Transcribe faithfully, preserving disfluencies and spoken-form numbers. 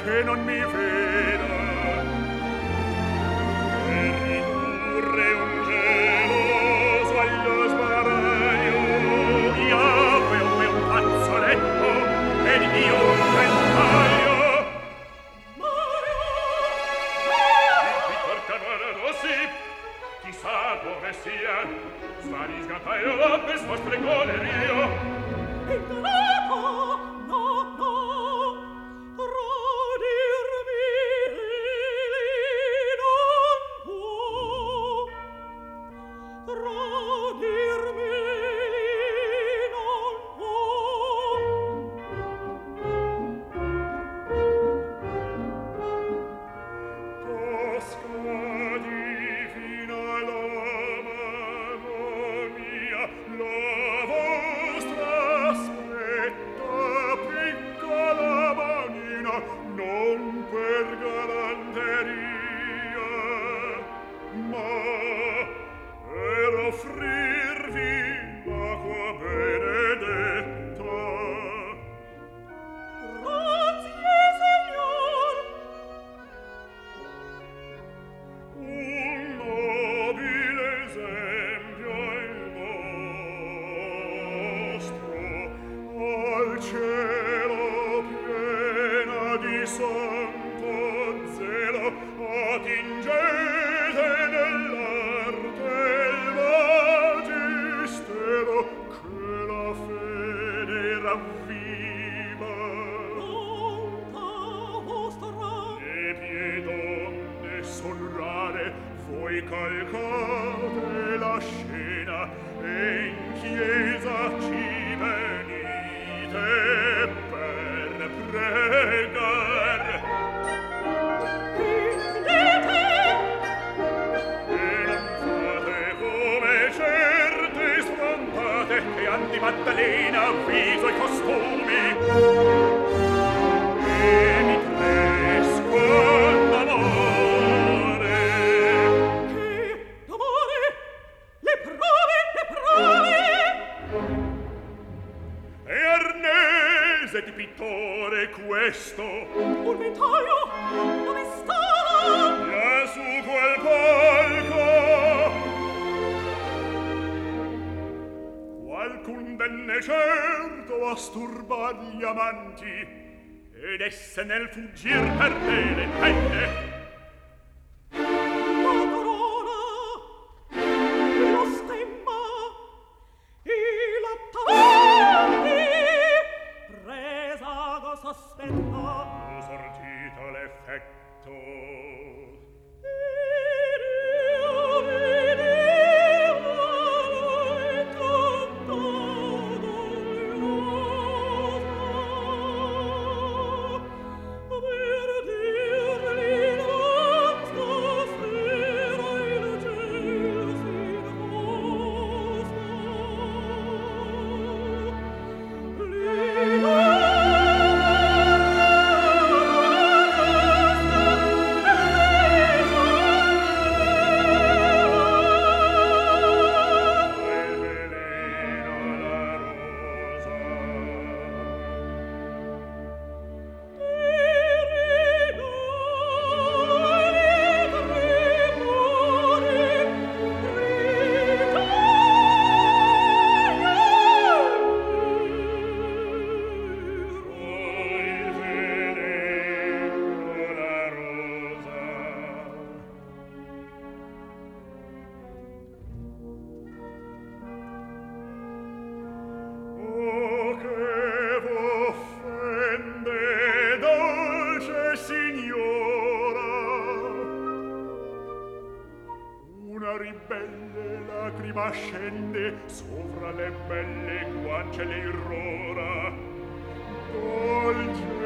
che non mi veda per ridurre un geloso allo sbaraglio io e un fazzoletto ed io un ventaglio il pittor Camaradossi chissà dove sia svanisca io per suo stregonerio Ingrato, no, no, radirmi non può, radirmi non può. Toscadi fino alla mano mia, la vostra aspetta piccola manina, non per galanteria, ma per offrirvi l'acqua benedetta. Grazie, Signor. Un nobile esempio è il vostro, al cielo piena di santo zelo, attingete nell'arte il magistero che la fede ravviva. Bontà vostra, Le pie donne son rare, voi calcate la scena e in chiesa ci venite per pregar. credete, E non fate come certe sfrontate che han di Maddalena viso i costumi. E mi cresco d'amore. che d'amore, le prove, le prove. E arnese di pittore questo, Un ventaglio, dove sta? là su quel palco. Qualcun venne certo a sturbar gli amanti, ed esse nel fuggir perde le penne. La corona, lo stemma, e l'attavanti, presa da sospetta. Fu sortito l'effetto. Io vedevo e tanto dogliosa, per dirgli non stasera il ciel si rosa. Quel veleno la rosa. Quel veleno la rosa. Oh, che v'offende, dolce signora! Una ribelle lacrima scende sopra le belle guance le irrora. Dolce